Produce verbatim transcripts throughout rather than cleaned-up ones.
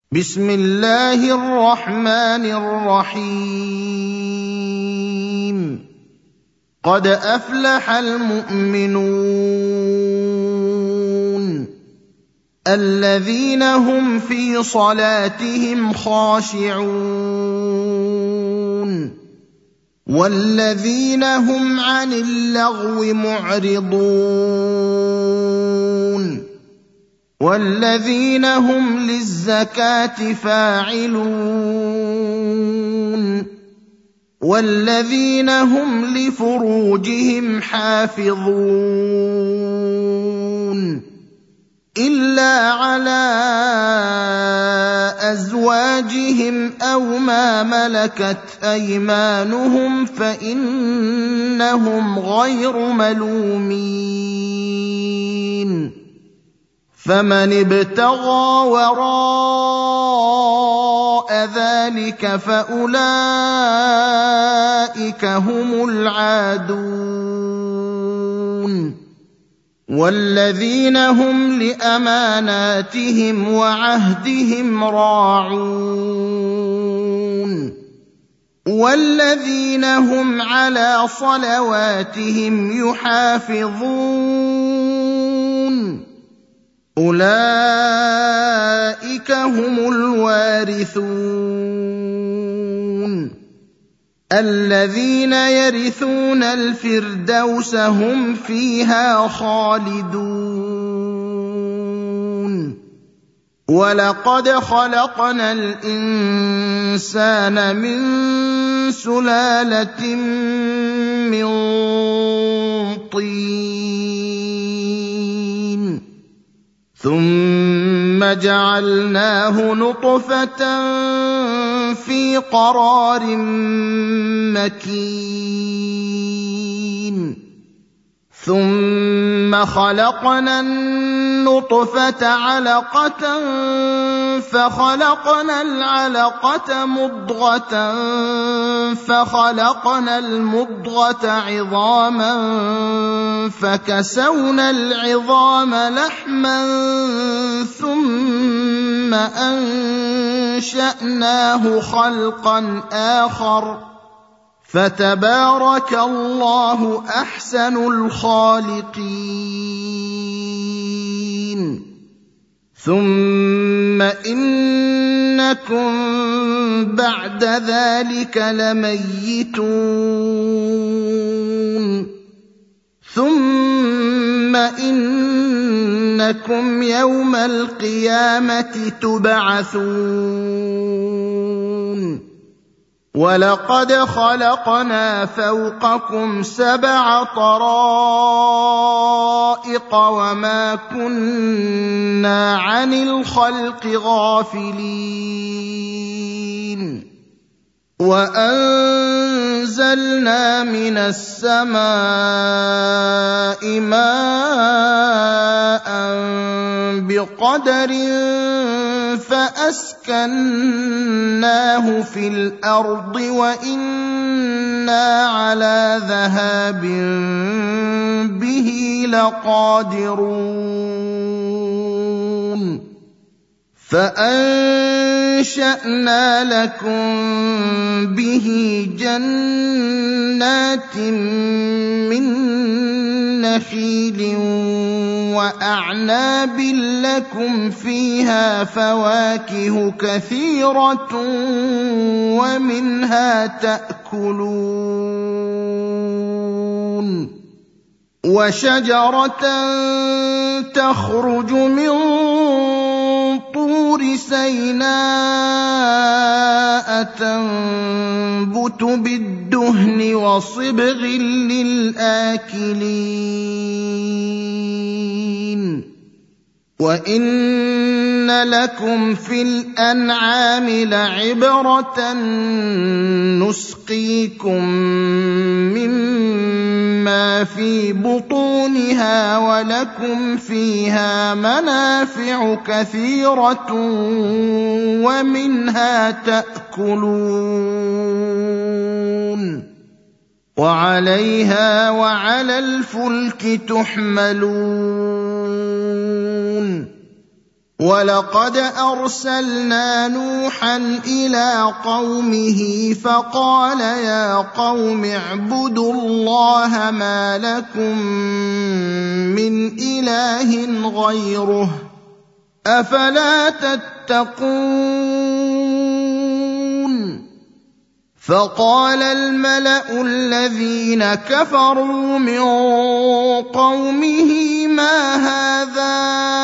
بسم الله الرحمن الرحيم قد أفلح المؤمنون الذين هم في صلاتهم خاشعون والذين هم عن اللغو معرضون والذين هم للزكاة فاعلون والذين هم لفروجهم حافظون إلا على أزواجهم أو ما ملكت أيمانهم فإنهم غير ملومين فمن ابتغى وراء ذلك فأولئك هم العادون والذين هم لأماناتهم وعهدهم راعون والذين هم على صلواتهم يحافظون أولئك هم الوارثون الذين يرثون الفردوس هم فيها خالدون ولقد خلقنا الإنسان من سلالة من طين ثم جعلناه نطفة في قرار مكين ثم خلقنا النطفة علقة فخلقنا العلقة مضغة فخلقنا المضغة عظاما فكسونا العظام لحما ثم أنشأناه خلقا آخر فتبارك الله أحسن الخالقين ثم إنكم بعد ذلك لميتون ثم إنكم يوم القيامة تبعثون ولقد خلقنا فوقكم سبع طرائق وما كنا عن الخلق غافلين وأنزلنا من السماء ماء بقدر فأسكناه في الأرض وإنا على ذهاب به لقادرون فأنشأنا لكم به جنات من نخيل وأعناب لكم فيها فواكه كثيرة ومنها تأكلون وشجرة تخرج من طور سيناء تنبت بالدهن وصبغ للآكلين وإن لكم في الأنعام لعبرة نسقيكم مما في بطونها ولكم فيها منافع كثيرة ومنها تأكلون وعليها وعلى الفلك تحملون وَلَقَدْ أَرْسَلْنَا نُوحًا إِلَىٰ قَوْمِهِ فَقَالَ يَا قَوْمِ اعْبُدُوا اللَّهَ مَا لَكُم مِّنْ إِلَٰهٍ غَيْرُهُ ۖ أَفَلَا تَتَّقُونَ فَقَالَ الْمَلَأُ الَّذِينَ كَفَرُوا مِن قَوْمِهِ مَا هَٰذَا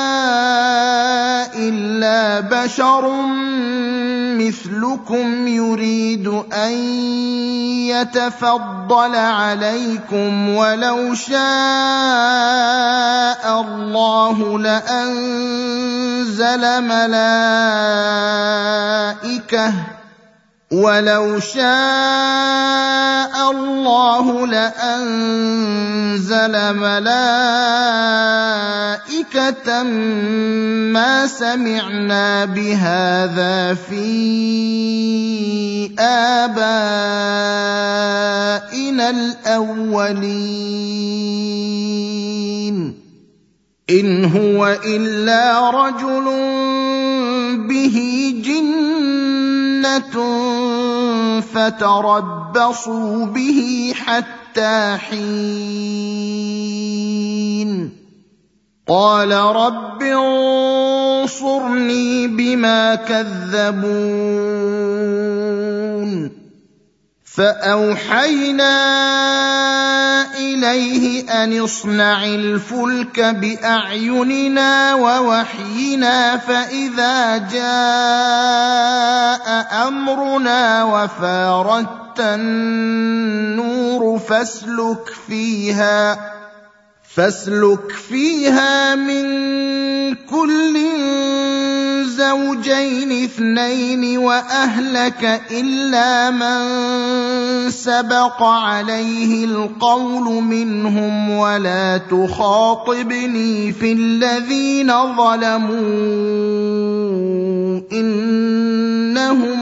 إِلَّا بَشَرٌ مِّثْلُكُمْ يُرِيدُ أَن يَتَفَضَّلَ عَلَيْكُمْ وَلَوْ شَاءَ اللَّهُ لَأَنزَلَ مَلَائِكَةً وَلَوْ شَاءَ اللَّهُ لَأَنزَلَ مَلَائِكَةً مَّا سَمِعْنَا بِهَٰذَا فِي آبَائِنَا الْأَوَّلِينَ إِنْ هُوَ إِلَّا رَجُلٌ بِهِ جِنَّةٌ فَتَرَبَّصُوا بِهِ حَتَّىٰ حِينٍ قَالَ رَبِّ انصُرْنِي بِمَا كَذَّبُونِ فَأَوْحَيْنَا إِلَيْهِ أَنِ اصْنَعِ الْفُلْكَ بِأَعْيُنِنَا وَوَحْيِنَا فَإِذَا جَاءَ أَمْرُنَا وَفَارَتِ النُّورُ فَاسْلُكْ فِيهَا فاسلك فيها مِن كُلٍّ زَوْجَيْنِ اثْنَيْنِ وَأَهْلَكَ إِلَّا مَن سَبَقَ عَلَيْهِ الْقَوْلُ مِنْهُمْ وَلَا تُخَاطِبْنِي فِي الَّذِينَ ظَلَمُوا إِنَّهُم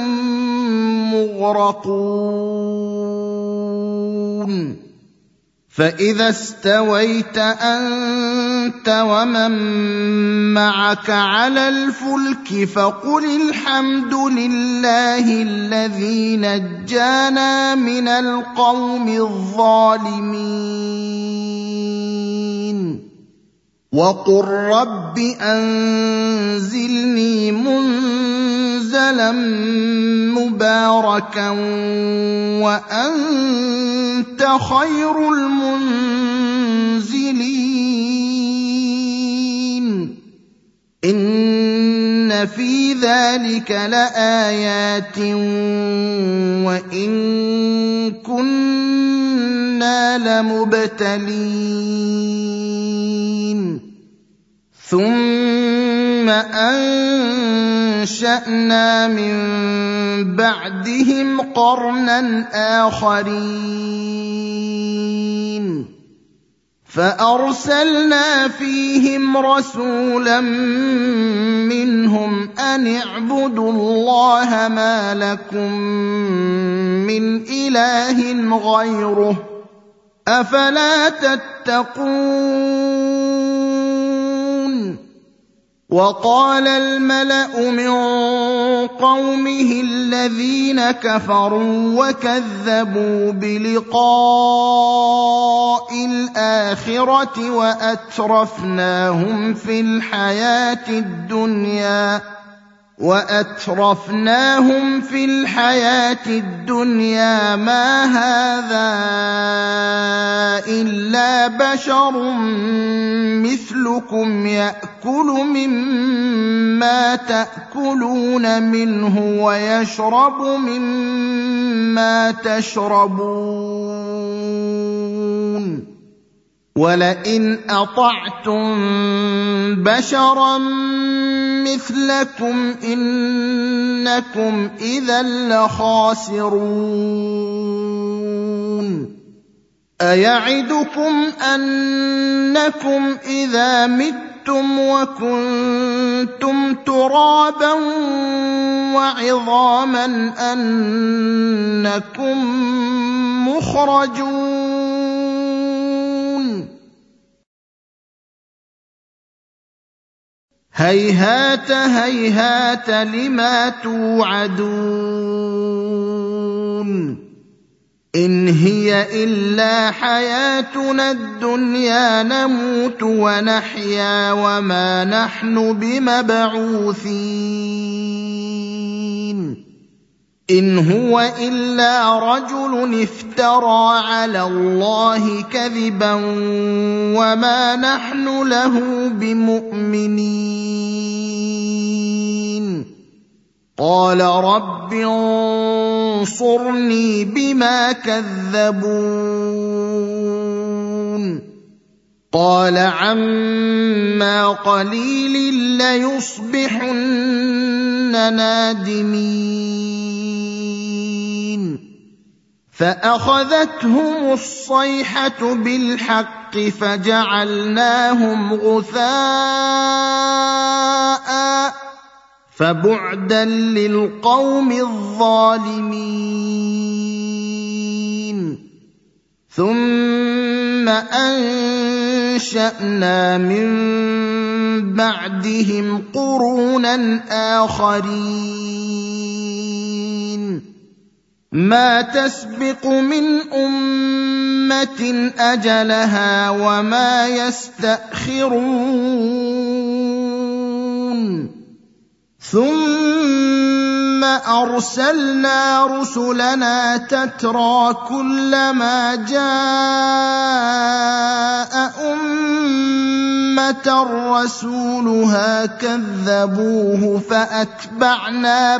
مُّغْرَقُونَ فَإِذَا اسْتَوَيْتَ أَنتَ وَمَن مَّعَكَ عَلَى الْفُلْكِ فَقُلِ الْحَمْدُ لِلَّهِ الَّذِي نَجَّانَا مِنَ الْقَوْمِ الظَّالِمِينَ وَقُل رَّبِّ أَنزِلْنِي مُنزَلًا مُّبَارَكًا وَأَنتَ خَيْرُ الْمُنزِلِينَ إِنَّ فِي ذَلِكَ لَآيَاتٍ وَإِن كُنَّا لَمُبْتَلِينَ ثُمَّ أَنشَأْنَا مِن بَعْدِهِمْ قَرْنًا آخَرِينَ فَأَرْسَلْنَا فِيهِمْ رَسُولًا مِّنْهُمْ أَنِ اعْبُدُوا اللَّهَ مَا لَكُم مِّنْ إِلَٰهٍ غَيْرُهُ ۖ أَفَلَا تَتَّقُونَ وَقَالَ الْمَلَأُ مِن قَوْمِهِ الَّذِينَ كَفَرُوا وَكَذَّبُوا بِلِقَاءِ الْآخِرَةِ وَأَتْرَفْنَاهُمْ فِي الْحَيَاةِ الدُّنْيَا وَأَتْرَفْنَاهُمْ فِي الْحَيَاةِ الدُّنْيَا مَا هَٰذَا إِلَّا بَشَرٌ مِّثْلُكُمْ يَأْكُلُ مِمَّا تَأْكُلُونَ مِنْهُ وَيَشْرَبُ مِمَّا تَشْرَبُونَ وَلَئِنْ أَطَعْتُم بَشَرًا مِّثْلَكُمْ إِنَّكُمْ إِذًا لَّخَاسِرُونَ أَيَعِدُكُمْ أَنَّكُمْ إِذَا مِتُّمْ وَكُنتُمْ تُرَابًا وَعِظَامًا أَنَّكُم مُّخْرَجُونَ هيهات هيهات لما توعدون إن هي إلا حياتنا الدنيا نموت ونحيا وما نحن بمبعوثين إن هو إلا رجل افترى على الله كذبا وما نحن له بمؤمنين قال رب انصرني بما كذبون قال عما قليل ليصبحن نادمين فأخذتهم الصيحة بالحق فجعلناهم غثاء فبعدا للقوم الظالمين ثم أنشأنا من بعدهم قرونا آخرين ما تسبق من أمة أجلها وما يستأخرون ثم أرسلنا رسلنا تترى كلما جاء أمة رسولها كذبوه فأتبعنا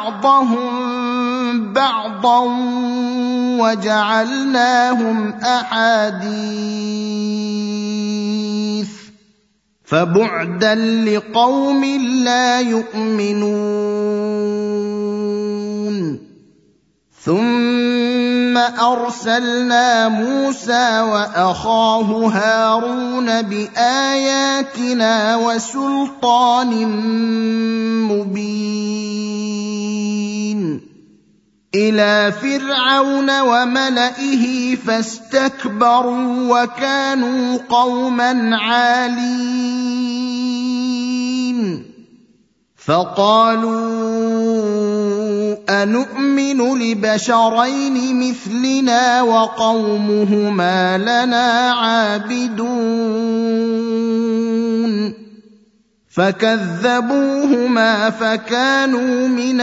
بعضهم بعضا وجعلناهم أحاديث فبعدا لقوم لا يؤمنون ثم أرسلنا موسى وأخاه هارون بآياتنا وسلطان مبين إلى فرعون وملئه فاستكبروا وكانوا قوما عالين فقالوا أنؤمن لبشرين مثلنا وقومهما لنا عابدون فكذبوهما فكانوا من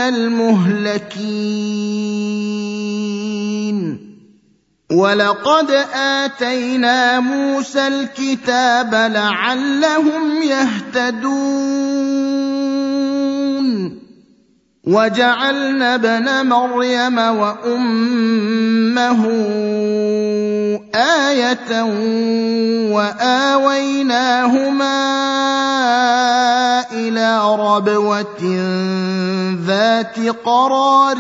المهلكين ولقد آتينا موسى الكتاب لعلهم يهتدون وجعلنا ابن مريم وأمه آية وآويناهما إلى ربوة ذات قرار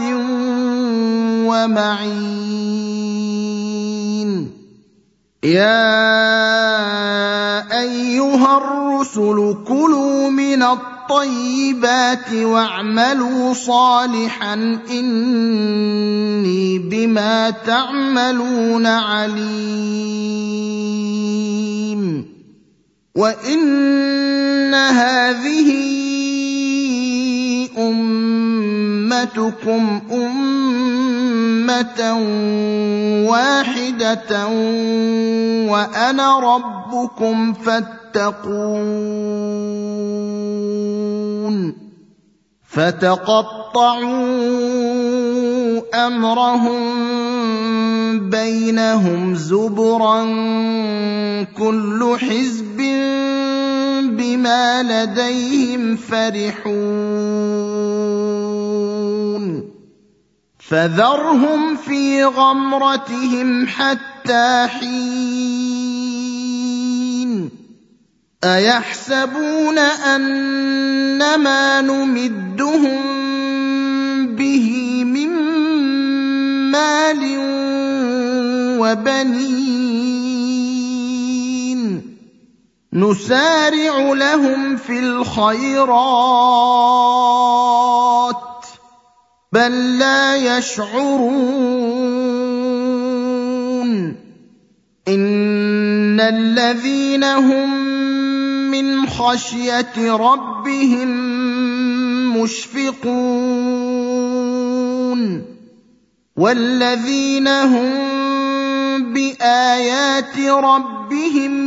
ومعين يا أيها الرسل كلوا من الطيبات واعملوا صالحا إني بما تعملون عليم وإن هذه أمتكم أمة واحدة وأنا ربكم فاتقون فتقطعوا أمرهم بينهم زبرا كل حزب بما لديهم فرحون فذرهم في غمرتهم حتى حين أيحسبون أنما نمدهم به من مال وبنين نسارع لهم في الخيرات بل لا يشعرون إن الذين هم من خشية ربهم مشفقون والذين هم بآيات ربهم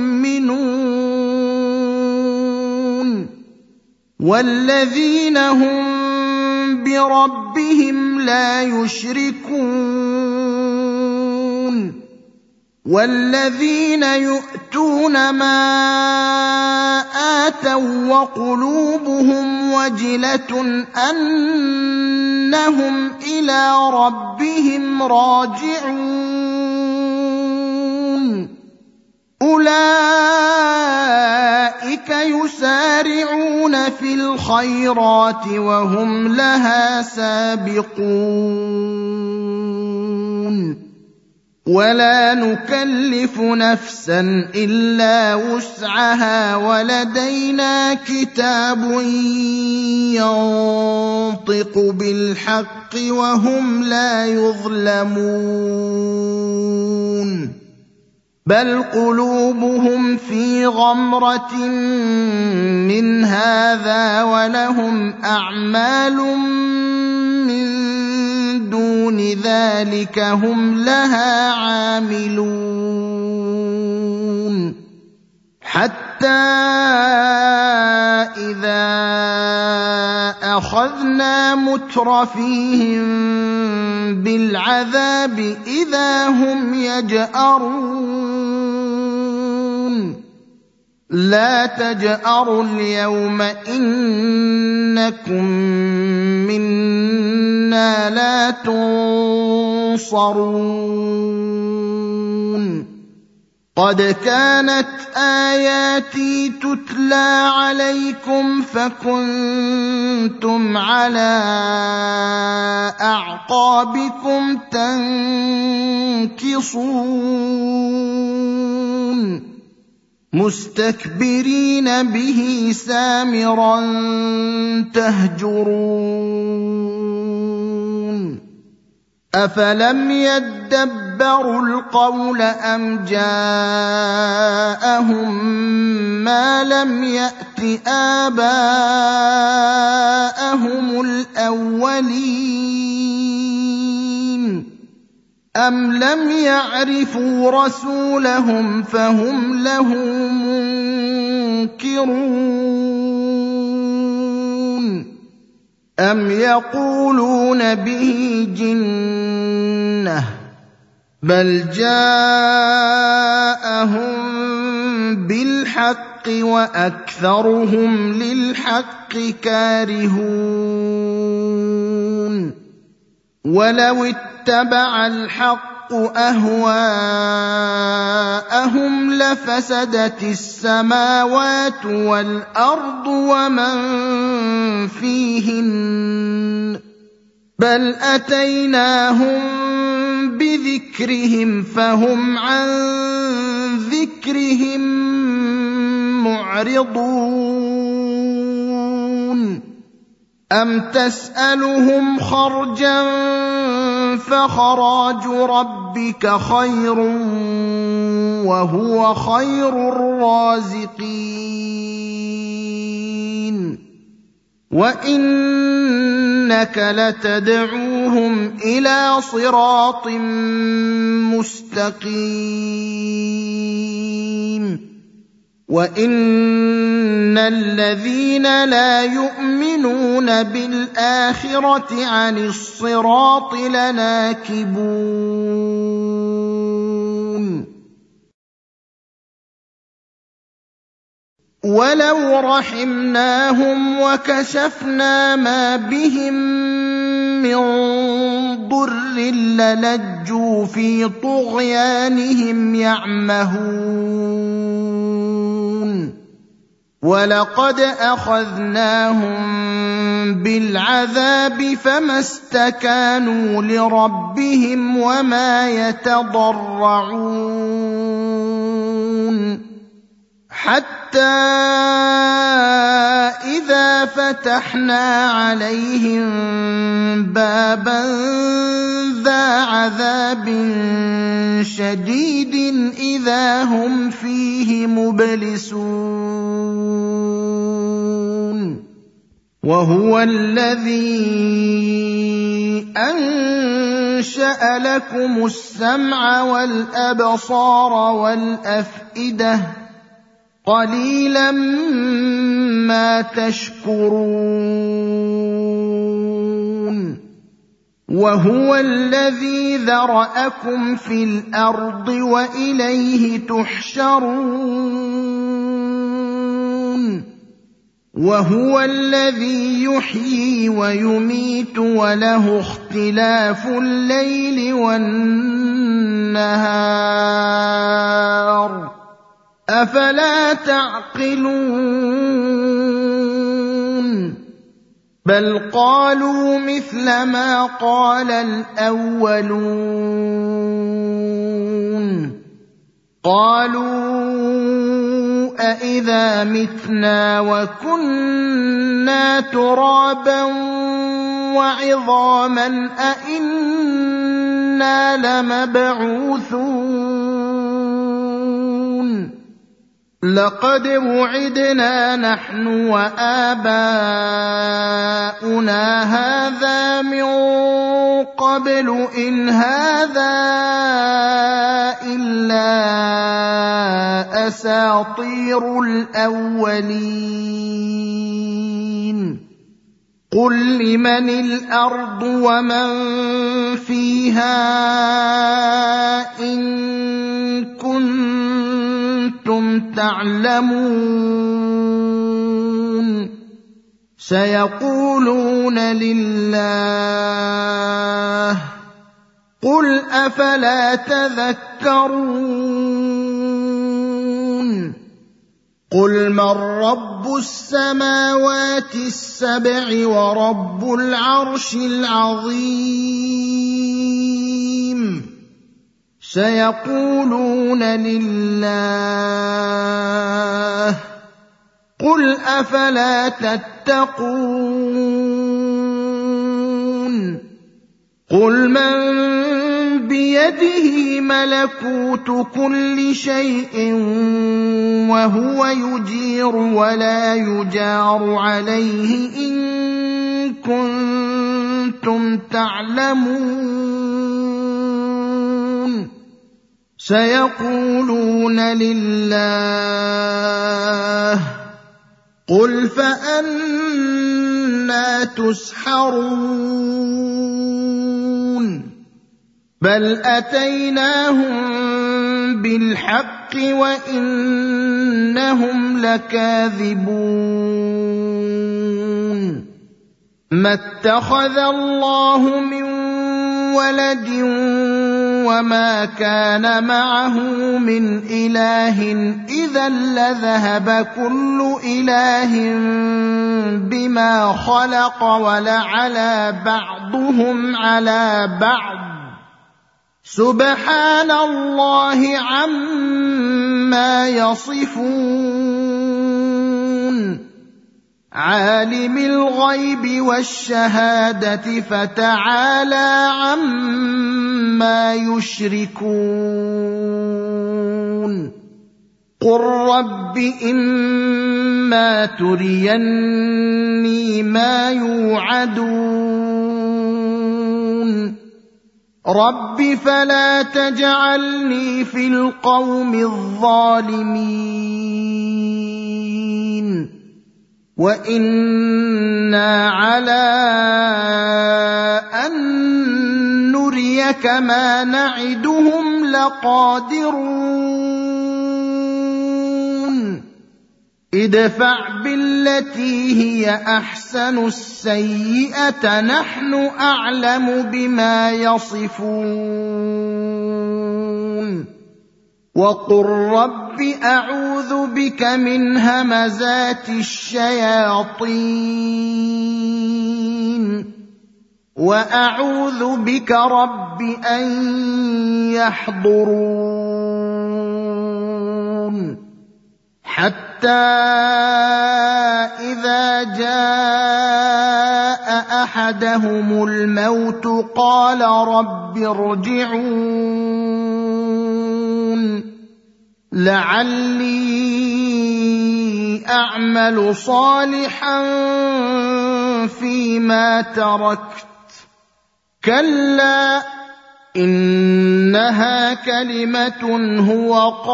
يؤمنون والذين هم بربهم لا يشركون والذين يؤتون ما آتوا وقلوبهم وجلة أنهم إلى ربهم راجعون أولئك يسارعون في الخيرات وهم لها سابقون ولا نكلف نفسا إلا وسعها ولدينا كتاب ينطق بالحق وهم لا يظلمون بل قلوبهم في غمرة من هذا ولهم أعمال من دون ذلك هم لها عاملون حتى إذا أخذنا مترفيهم بالعذاب إذا هم يجأرون لا تجأروا اليوم إنكم منا لا تنصرون قد كانت آياتي تتلى عليكم فكنتم على أعقابكم تنكصون مستكبرين به سامرا تهجرون أفلم يدبروا القول أم جاءهم ما لم يأت آباءهم الأولين أم لم يعرفوا رسولهم فهم له منكرون أم يقولون به جنة بل جاءهم بالحق وأكثرهم للحق كارهون ولو اتبع الحق أهواءهم لفسدت السماوات والأرض ومن فيهن بل أتيناهم بذكرهم فهم عن ذكرهم معرضون أم تسألهم خرجا فخراج ربك خير وهو خير الرازقين وإنك لتدعوهم إلى صراط مستقيم وإن الذين لا يؤمنون بالآخرة عن الصراط لناكبون ولو رحمناهم وكشفنا ما بهم من ضر للجوا في طغيانهم يعمهون ولقد أخذناهم بالعذاب فما استكانوا لربهم وما يتضرعون حتى إذا فتحنا عليهم بابا ذا عذاب شديد إذا هم فيه مبلسون وهو الذي أنشأ لكم السمع والأبصار والأفئدة قليلا ما تشكرون وهو الذي ذرأكم في الأرض وإليه تحشرون وهو الذي يحيي ويميت وله اختلاف الليل والنهار أفلا تعقلون بل قالوا مثل ما قال الأولون قالوا أإذا متنا وكنا ترابا وعظاما أإنا لمبعوثون لقد وعدنا نحن وآباؤنا هذا من قبل إن هذا إلا أساطير الأولين قل لمن الأرض ومن فيها إن كنتم تعلمون سيقولون لله قل أفلا تذكرون قل من رب السماوات السبع ورب العرش العظيم سيقولون لله قل أفلا تتقون قل من بيده ملكوت كل شيء وهو يجير ولا يجار عليه إن كنتم تعلمون سيقولون لله قل فأنى تسحرون بل أتيناهم بالحق وإنهم لكاذبون ما اتخذ الله من ولد وما كان معه من إله إذا لذهب كل إله بما خلق ولعلى بعضهم على بعض سبحان الله عما يصفون عالم الغيب والشهادة فتعالى عما يشركون قل رب إما تريني ما يوعدون رب فلا تجعلني في القوم الظالمين وإنا على أن نريك ما نعدهم لقادرون ادفع بالتي هي أحسن السيئة نحن أعلم بما يصفون وقل رب أعوذ بك من همزات الشياطين وأعوذ بك رب أن يحضرون حتى إذا جاء أحدهم الموت قال رب ارجعون لعلي أعمل صالحا فيما تركت كلا إنها كلمة هو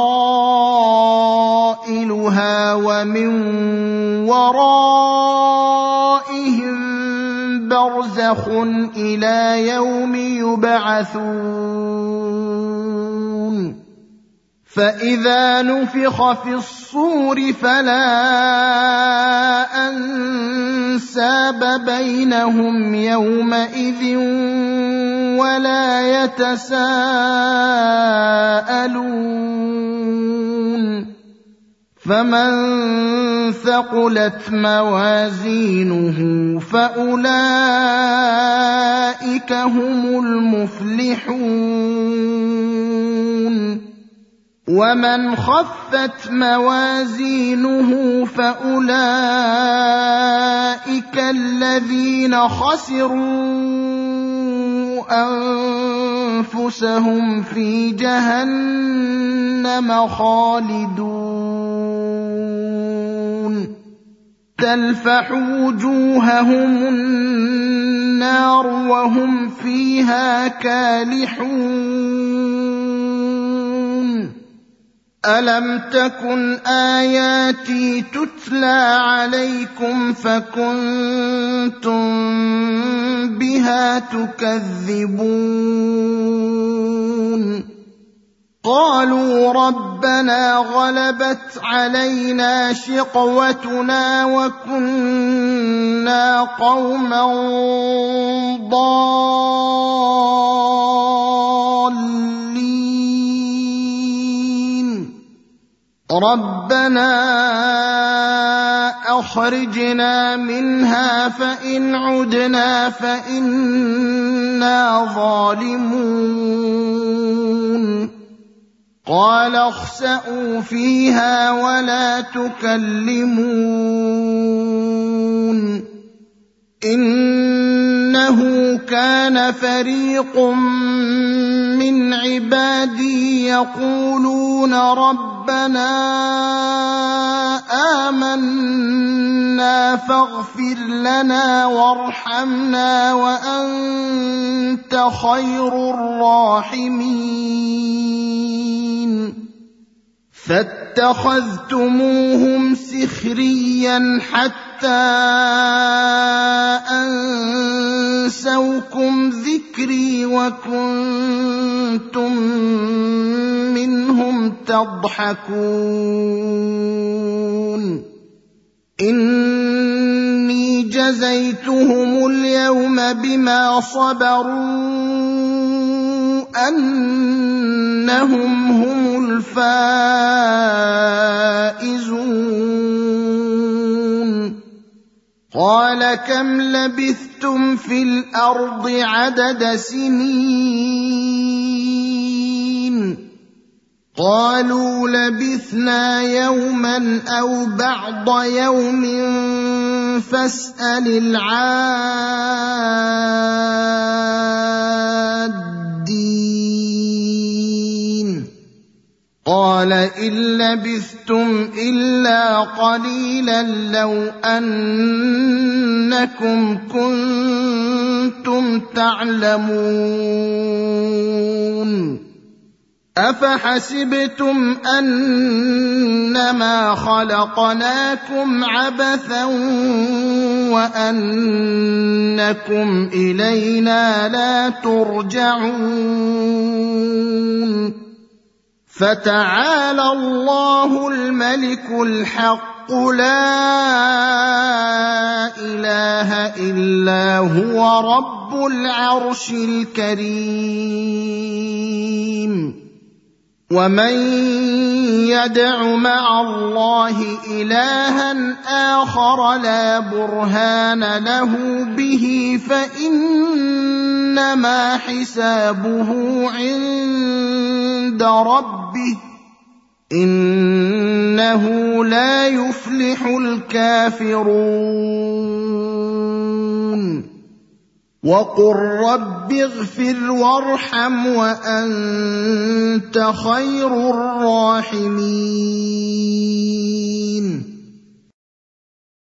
قائلها ومن ورائهم برزخ إلى يوم يبعثون فإذا نفخ في الصور فلا أنساب بينهم يومئذ ولا يتساءلون فمن ثقلت موازينه فأولئك هم المفلحون ومن خفت موازينه فأولئك الذين خسروا أنفسهم في جهنم خالدون تلفح وجوههم النار وهم فيها كالحون ألم تكن آياتي تتلى عليكم فكنتم بها تكذبون قالوا ربنا غلبت علينا شقوتنا وكنا قوما ضالين ربنا أخرجنا منها فإن عدنا فإنا ظالمون قال اخسئوا فيها ولا تكلمون إنه كان فريق من عبادي يقولون ربنا آمنا فاغفر لنا وارحمنا وأنت خير الراحمين فاتخذتموهم سخريا حتى أنسوكم ذكري وكنتم منهم تضحكون إني جزيتهم اليوم بما صبروا أنهم هم الفائزون قال كم لبثتم في الأرض عدد سنين قالوا لبثنا يوما أو بعض يوم فاسأل العادين قال إن لبثتم إلا قليلا لو أنكم كنتم تعلمون أفحسبتم أنما خلقناكم عبثا وأنكم إلينا لا ترجعون فتعالى الله الملك الحق لا إله إلا هو رب العرش الكريم ومن يدع مع الله إلها آخر لا برهان له به فإنما حسابه عند ربه إِنَّهُ لَا يُفْلِحُ الْكَافِرُونَ وَقُل رَّبِّ اغْفِرْ وَارْحَمْ وَأَنتَ خَيْرُ الرَّاحِمِينَ